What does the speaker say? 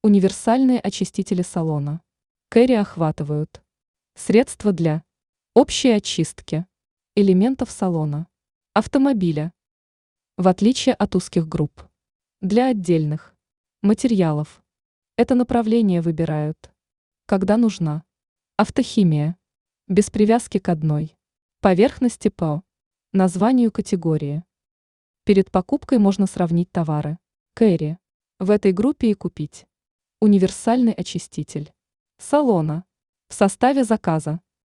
Универсальные очистители салона. Кэрри охватывают средства для общей очистки элементов салона, автомобиля, в отличие от узких групп. Для отдельных материалов это направление выбирают, когда нужна автохимия, без привязки к одной поверхности по названию категории. Перед покупкой можно сравнить товары Кэрри в этой группе и купить универсальный очиститель салона в составе заказа.